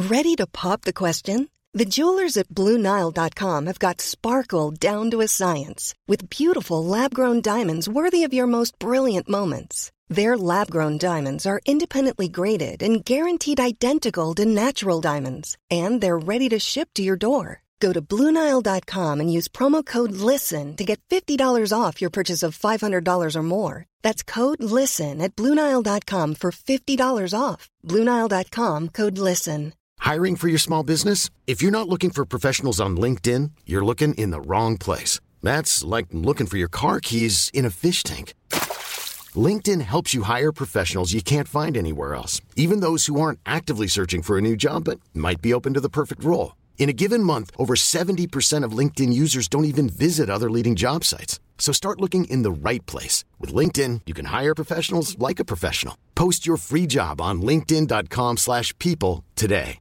Ready to pop the question? The jewelers at BlueNile.com have got sparkle down to a science with beautiful lab-grown diamonds worthy of your most brilliant moments. Their lab-grown diamonds are independently graded and guaranteed identical to natural diamonds, and they're ready to ship to your door. Go to BlueNile.com and use promo code LISTEN to get $50 off your purchase of $500 or more. That's code LISTEN at BlueNile.com for $50 off. BlueNile.com, code LISTEN. Hiring for your small business? If you're not looking for professionals on LinkedIn, you're looking in the wrong place. That's like looking for your car keys in a fish tank. LinkedIn helps you hire professionals you can't find anywhere else, even those who aren't actively searching for a new job but might be open to the perfect role. In a given month, over 70% of LinkedIn users don't even visit other leading job sites. So start looking in the right place. With LinkedIn, you can hire professionals like a professional. Post your free job on linkedin.com/people today.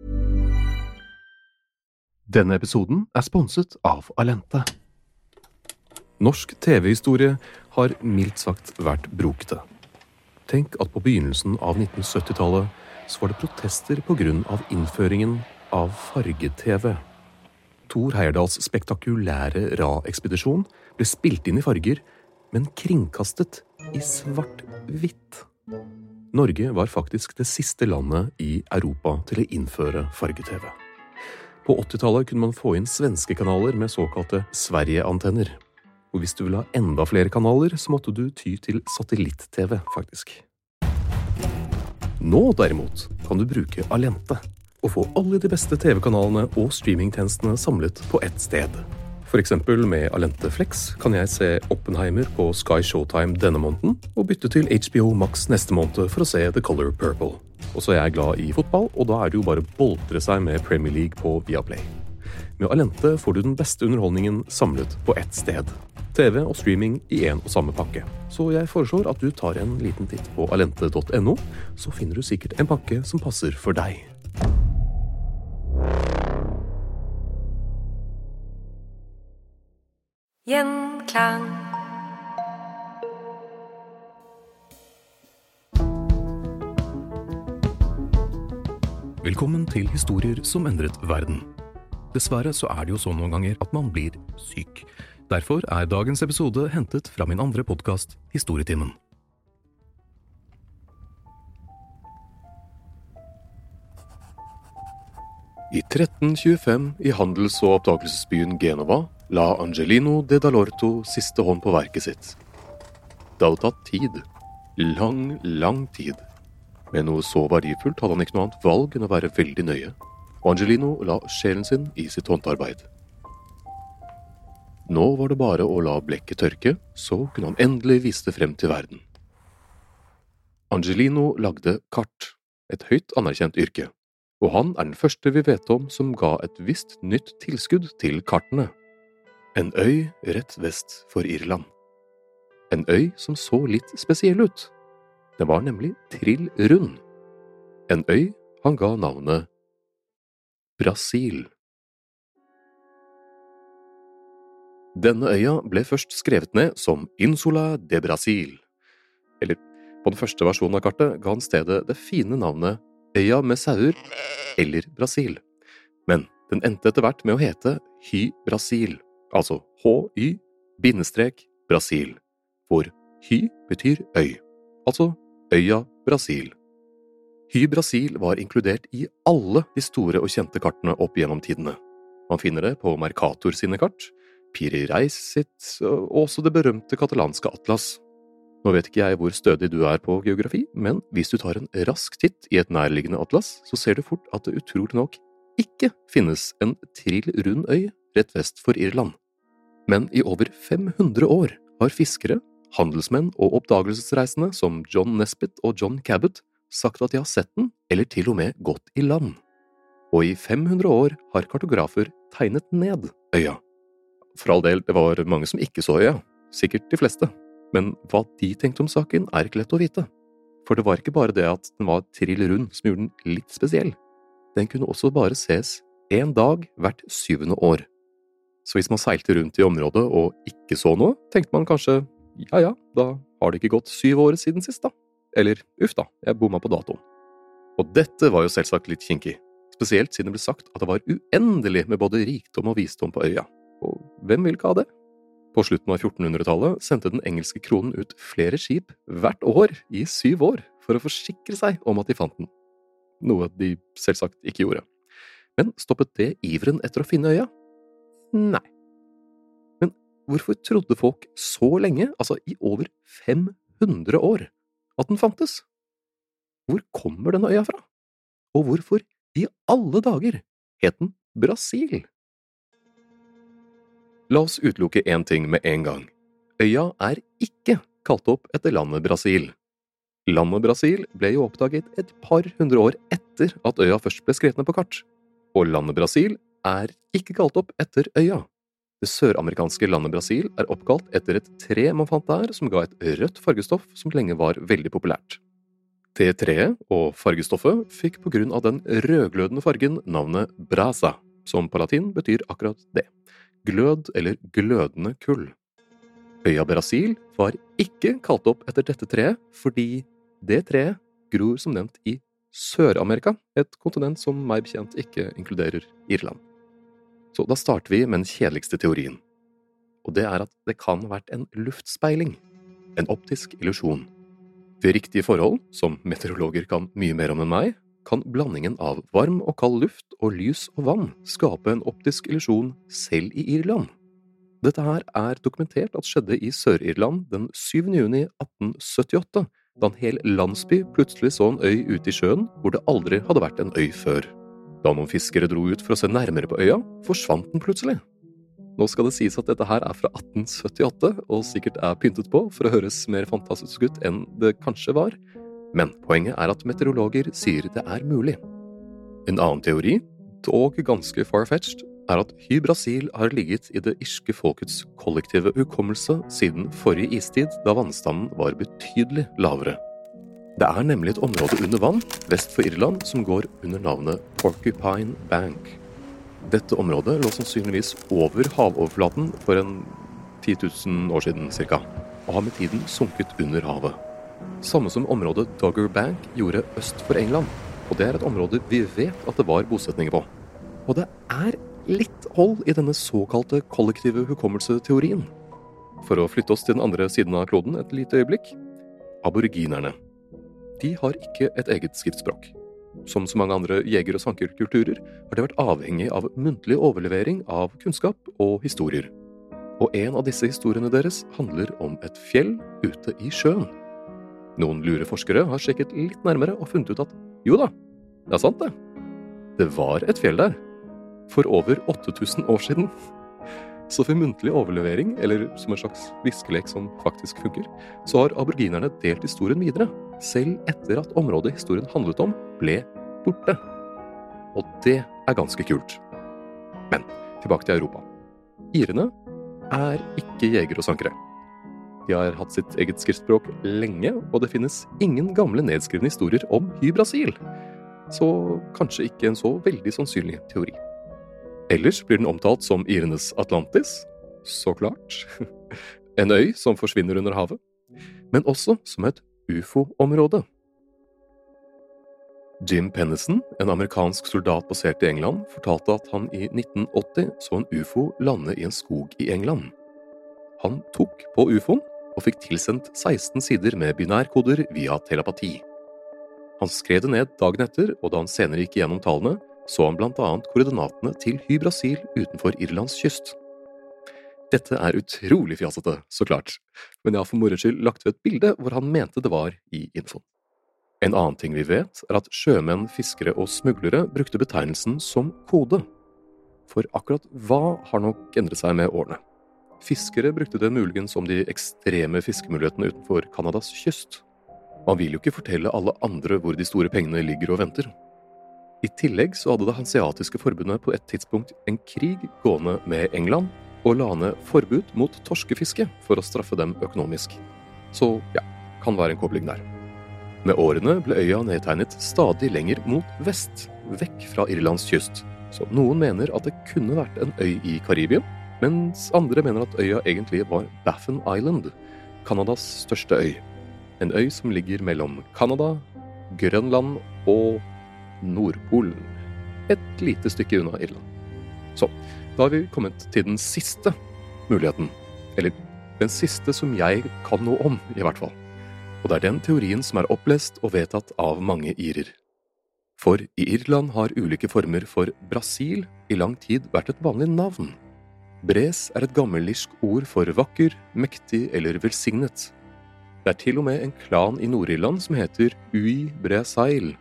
Denne episoden sponset av Alente. Norsk TV-historie har mildt sagt vært brokete. Tenk at på begynnelsen av 1970-tallet så var det protester på grunn av innføringen av farge-TV. Thor Heyerdahls spektakulære Ra-ekspedisjon ble spilt inn i farger, men kringkastet i svart-hvitt. Norge var faktisk det siste landet i Europa til å innføre farge-TV. På 80-tallet kunne man få inn svenske kanaler med såkalte Sverige-antenner. Og hvis du ville ha enda flere kanaler, så måtte du ty til satellitt-TV, faktisk. Nå derimot kan du bruke Alente og få alle de beste TV-kanalene og streamingtjenestene samlet på ett sted. For eksempel med Alente Flex kan jeg se Oppenheimer på Sky Showtime denne måneden, og bytte til HBO Max neste måned for å se The Color Purple. Og så er jeg glad i fotball, og da er det jo bare boltre seg med Premier League på Viaplay. Med Alente får du den beste underholdningen samlet på ett sted. TV og streaming i en og samme pakke. Så jeg foreslår at du tar en liten titt på alente.no, så finner du sikkert en pakke som passer for deg. Gjenklang. Velkommen til historier som endret verden. Dessverre så er det jo sånn noen ganger at man blir syk. Derfor er dagens episode hentet fra min andre podcast, Historietimen. I 1325 i handels- og oppdagelsesbyen Genova la Angelino de Dall'Orto siste hånd på verket sitt. Det hadde tatt tid. Lang tid. Men noe så verdifullt hadde han ikke noe annet valg enn å være veldig nøye, og Angelino la sjelen sin i sitt håndarbeid. Nå var det bare å la blekket tørke, så kunne han endelig vise det frem til verden. Angelino lagde kart, et høyt anerkjent yrke, og han er den første vi vet om som ga et visst nytt tilskudd til kartene. En øy rett vest for Irland. En øy som så litt spesiell ut. Den var nemlig trill rund. En øy han ga navnet Brasil. Denne øya ble først skrevet ned som Insula de Brasil. Eller, på den første versjonen av kartet ga han stedet det fine navnet Øya med sauer, eller Brasil. Men den endte etter hvert med å hete Hy Brasil, altså Hy-Brasil, hvor Hy betyr øy, altså Øya Brasil. Hy Brasil var inkludert i alle de store og kjente kartene opp gjennom tidene. Man finner det på Mercator sine kart, Piri Reis sitt, og også det berømte katalanske atlas. Nå vet ikke jeg hvor stødig du er på geografi, men hvis du tar en rask titt i et nærliggende atlas, så ser du fort at det utrolig nok ikke finnes en trill rund øy rett vest for Irland. Men i over 500 år har fiskere, handelsmenn og oppdagelsesreisende som John Nesbitt og John Cabot sagt at de har sett den, eller til og med gått i land. Og i 500 år har kartografer tegnet ned øya. For all del, det var mange som ikke så øya, sikkert de fleste. Men hva de tenkte om saken er ikke lett å vite. For det var ikke bare det at den var trill rund som gjorde den litt spesiell. Den kunne også bare ses en dag hvert 7. år. Så hvis man seilte rundt i området og ikke så noe, tenkte man kanskje, ja, da har det ikke gått 7 år siden sist da. Eller, uff da, jeg bomma på datoen. Og dette var jo selvsagt litt kinkig. spesielt siden det ble sagt at det var uendelig med både rikdom og visdom på øya. Og hvem vil ikke ha det? På slutten av 1400-tallet sendte den engelske kronen ut flere skip hvert år i 7 år for å forsikre seg om at de fant den. Noe de selvsagt ikke gjorde. Men stoppet det iveren etter å finne øya? Nei. Men hvorfor trodde folk så lenge, altså i over 500 år, at den fantes? Hvor kommer denne øya fra? Og hvorfor i alle dager het den Brasil? La oss utelukke en ting med en gang. Øya er ikke kalt opp etter landet Brasil. Landet Brasil ble jo oppdaget et par hundre år etter at øya først ble skrevet ned på kart. Og landet Brasil er ikke kalt opp etter øya. Det søramerikanske landet Brasil er oppkalt etter et tre man fant der som ga et rødt fargestoff som lenge var veldig populært. Det treet og fargestoffet fikk på grunn av den rødglødende fargen navnet brasa, som på latin betyr akkurat det. Glød eller glødende kull. Øya Brasil var ikke kalt opp etter dette treet, fordi det treet gror som nevnt i Sør-Amerika, et kontinent som meg bekjent ikke inkluderer Irland. Så da starter vi med den kjedeligste teorien. Og det er at det kan ha vært en luftspeiling, en optisk illusjon. Ved riktige forhold, som meteorologer kan mye mer om enn meg, kan blandingen av varm og kald luft og lys og vann skape en optisk illusjon selv i Irland. Dette her er dokumentert at skjedde i Sør-Irland den 7. juni 1878, da en hel landsby plutselig så en øy ute i sjøen hvor det aldri hadde vært en øy før. Da noen fiskere dro ut for å se nærmere på øya, forsvant den plutselig. Nå skal det sies at dette her er fra 1878, og sikkert er pyntet på for å høres mer fantastisk ut enn det kanskje var, men poenget er at meteorologer sier det er mulig. En annen teori, dog ganske far-fetched, er at Hy-Brasil har ligget i det irske folkets kollektive hukommelse siden forrige istid, da vannstanden var betydelig lavere. Det er nemlig et område under vann, vest for Irland, som går under navnet Porcupine Bank. Dette området lå sannsynligvis over havoverflaten for en 10 000 år siden cirka, og har med tiden sunket under havet. Samme som området Dogger Bank gjorde øst for England, og det er et område vi vet at det var bosetninger på. Og det er litt hold i denne såkalte kollektive hukommelseteorien. For å flytte oss til den andre siden av kloden et lite øyeblikk. Aboriginerne. De har ikke et eget skriftspråk. Som så mange andre jeger- og sankerkulturer har det vært avhengig av muntlig overlevering av kunnskap og historier. Og en av disse historiene deres handler om et fjell ute i sjøen. Noen lure forskere har sjekket litt nærmere og funnet ut at jo da, det er sant det. Det var et fjell der. For over 8000 år siden. Så for muntlig overlevering, eller som en slags viskelek som faktisk funker, så har aboriginerne delt historien videre, selv etter at området historien handlet om ble borte. Og det er ganske kult. Men tilbake til Europa. Irene er ikke jegere og sankere. De har hatt sitt eget skriftspråk lenge, og det finnes ingen gamle nedskrivne historier om Hy-Brasil. Så kanskje ikke en så veldig sannsynlig teori. Ellers blir den omtalt som Irenes Atlantis, så klart. En øy som forsvinner under havet, men også som et UFO-område. Jim Pennison, en amerikansk soldat basert i England, fortalte at han i 1980 så en UFO lande i en skog i England. Han tok på UFOen og fikk tilsendt 16 sider med binærkoder via telepati. Han skrev det ned dagen etter, og da han senere gikk gjennom tallene, så han blant annet koordinatene til Hy-Brasil utenfor Irlands kyst. Dette er utrolig fjasete, så klart, men jeg har for moro skyld lagt ved et bilde hvor han mente det var i infoen. En annen ting vi vet er at sjømenn, fiskere og smuglere brukte betegnelsen som kode. For akkurat hva har nok endret seg med årene? Fiskere brukte det muligens om de ekstreme fiskemulighetene utenfor Kanadas kyst. Man vil jo ikke fortelle alle andre hvor de store pengene ligger og venter. I tillegg så hadde det hanseatiske forbundet på et tidspunkt en krig gående med England, og la ned forbud mot torskefiske for å straffe dem økonomisk. Så ja, kan være en kobling der. Med årene ble øya nedtegnet stadig lenger mot vest, vekk fra Irlands kyst. Så noen mener at det kunne vært en øy i Karibien, mens andre mener at øya egentlig var Baffin Island, Kanadas største øy. En øy som ligger mellom Kanada, Grønland og Nordpolen. et lite stykke unna Irland. Så, da har vi kommet til den siste muligheten, eller den siste som jeg kan noe om, i hvert fall. Og det er den teorien som er opplest og vedtatt av mange irer. For i Irland har ulike former for Brasil i lang tid vært et vanlig navn. Bres er et gammelirsk ord for vakker, mektig eller velsignet. Det er til og med en klan i Nord-Irland som heter Ui Bresail.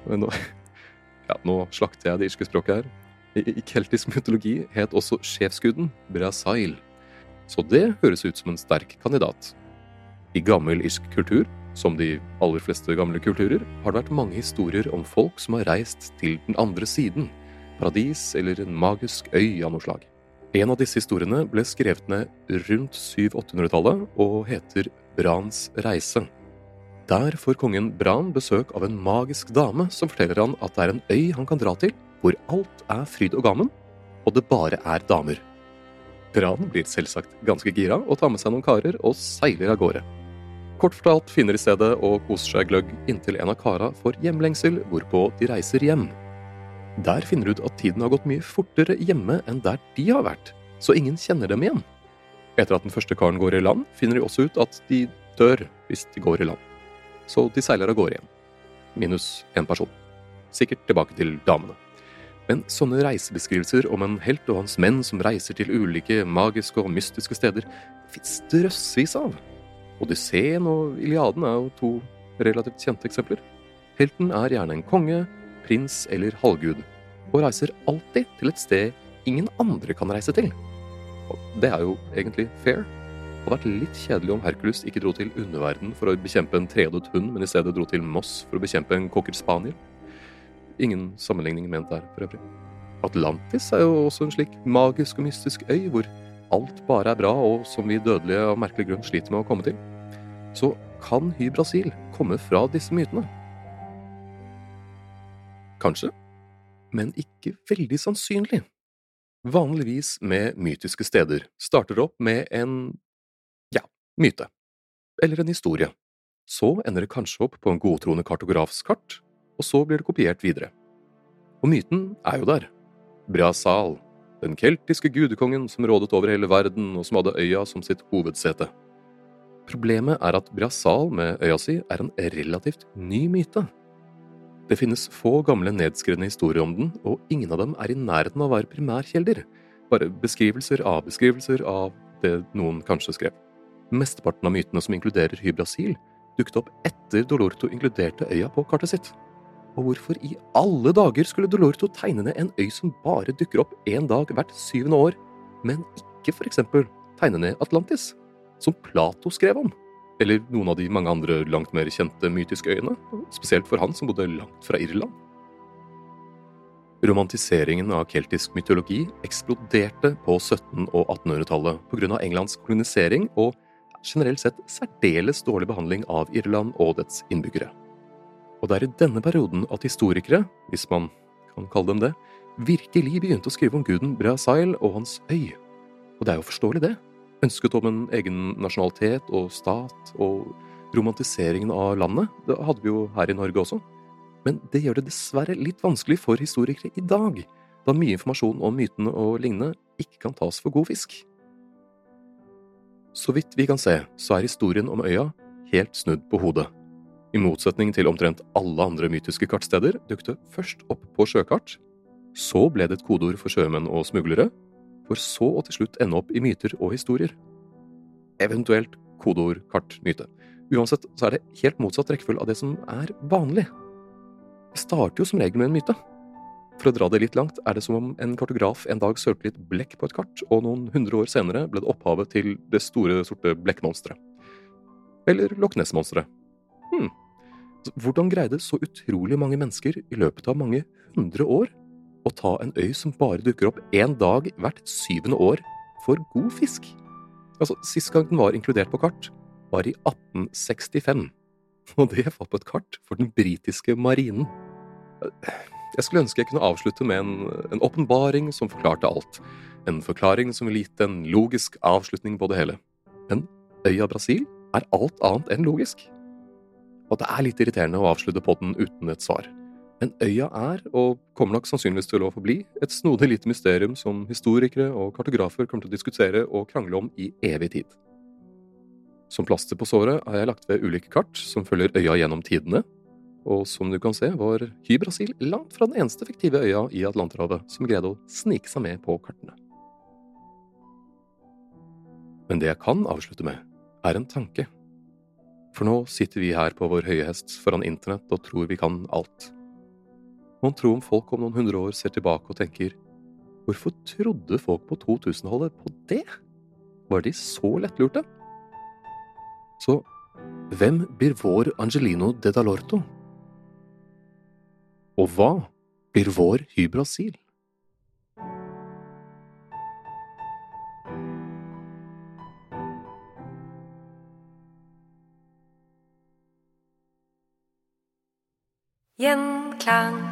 Nå slakter jeg det irske språket her. I keltisk mytologi het også sjefsguden Bresail. Så det høres ut som en sterk kandidat. I gammel irsk kultur, som de aller fleste gamle kulturer, har det vært mange historier om folk som har reist til den andre siden, paradis eller en magisk øy av noe slag. En av disse historiene ble skrevet ned rundt 700-800-tallet og heter Brans reise. Der får kongen Bran besøk av en magisk dame som forteller han at det er en øy han kan dra til, hvor alt er fryd og gammen, og det bare er damer. Bran blir selvsagt ganske gira og tar med seg noen karer og seiler av gårde. Kort fortalt finner i stedet og koser seg gløgg inntil en av kara får hjemlengsel, hvorpå de reiser hjem. Der finner ut at tiden har gått mye fortere hjemme enn der de har vært, så ingen kjenner dem igjen. Etter at den første karen går i land, finner de også ut at de dør hvis de går i land. Så de seiler av gårde igjen. Minus en person. Sikkert tilbake til damene. Men sånne reisebeskrivelser om en helt og hans menn som reiser til ulike magiske og mystiske steder, finnes drøsvis av. Odysseen og Iliaden er jo to relativt kjente eksempler. Helten er gjerne en konge, prins eller halvgud, og reiser alltid til et sted ingen andre kan reise til. Og det er jo egentlig fair. Det hadde vært litt kjedelig om Hercules ikke dro til underverden for å bekjempe en trehodet hund, men i stedet dro til Moss for å bekjempe en cocker spaniel. Ingen sammenligning ment der, for øvrig. Atlantis er jo også en slik magisk og mystisk øy, hvor alt bare er bra, og som vi dødelige av merkelig grunn sliter med å komme til. Så kan Hy-Brasil komme fra disse mytene? Kanskje, men ikke veldig sannsynlig. Vanligvis med mytiske steder starter opp med en myte, eller en historie. Så ender det kanskje opp på en godtroende kartografs kart, og så blir det kopiert videre. Og myten er jo der. Breasail, den keltiske gudekongen som rådet over hele verden og som hadde øya som sitt hovedsete. Problemet er at Breasail med øya si er en relativt ny myte. Det finnes få gamle nedskrevne historier om den, og ingen av dem er i nærheten av å være primærkjelder, bare beskrivelser av det noen kanskje skrev. Mesteparten av mytene som inkluderer Hy-Brasil, dukket opp etter Dolorto inkluderte øya på kartet sitt. Og hvorfor i alle dager skulle Dolorto tegne ned en øy som bare dukker opp en dag hvert 7. år, men ikke for eksempel tegne ned Atlantis, som Plato skrev om? Eller noen av de mange andre langt mer kjente mytiske øyene, spesielt for han som bodde langt fra Irland. Romantiseringen av keltisk mytologi eksploderte på 1700- og 1800-tallet på grunn av Englands kolonisering og generelt sett særdeles dårlig behandling av Irland og dets innbyggere. Og det er i denne perioden at historikere, hvis man kan kalle dem det, virkelig begynte å skrive om guden Breasail og hans øy. Og det er jo forståelig det. Ønsket om en egen nasjonalitet og stat og romantiseringen av landet, det hadde vi jo her i Norge også. Men det gjør det dessverre litt vanskelig for historikere i dag, da mye informasjon om mytene og lignende ikke kan tas for god fisk. Så vidt vi kan se, så er historien om øya helt snudd på hodet. I motsetning til omtrent alle andre mytiske kartsteder dukte først opp på sjøkart, så ble det et kodeord for sjømenn og smuglere, for så å til slutt ende opp i myter og historier. Eventuelt kodeord, kart, myte. Uansett så er det helt motsatt rekkefølge av det som er vanlig. Det starter jo som regel med en myte. For å dra det litt langt er det som om en kartograf en dag sølte litt blekk på et kart, og noen 100 år senere ble det opphavet til det store, sorte blekkmonsteret. Eller Loch Ness-monsteret. Hvordan greide så utrolig mange mennesker i løpet av mange 100 år å ta en øy som bare dukker opp en dag hvert 7. år for god fisk? Sist gang den var inkludert på kart, var i 1865, og det var på et kart for den britiske marinen. Jeg skulle ønske jeg kunne avslutte med en åpenbaring som forklarte alt. En forklaring som ville gitt en logisk avslutning på det hele. Men øya Brasil er alt annet enn logisk. Og det er litt irriterende å avslutte podden uten et svar. Men øya og kommer nok sannsynligvis til å forbli, et snodig lite mysterium som historikere og kartografer kommer til å diskutere og krangle om i evig tid. Som plaster på såret har jeg lagt ved ulike kart som følger øya gjennom tidene, og som du kan se var Hy-Brasil langt fra den eneste fiktive øya i Atlanterhavet som greide å snike seg med på kartene. Men det jeg kan avslutte med, en tanke. For nå sitter vi her på vår høye hest foran internett og tror vi kan alt. Man tror om folk om noen 100 år ser tilbake og tenker, hvorfor trodde folk på 2000-tallet på det? Var de så lettlurte? Så, hvem blir vår Angelino de Dall'Orto? Og hva blir vår Hy-Brasil? Gjenklang.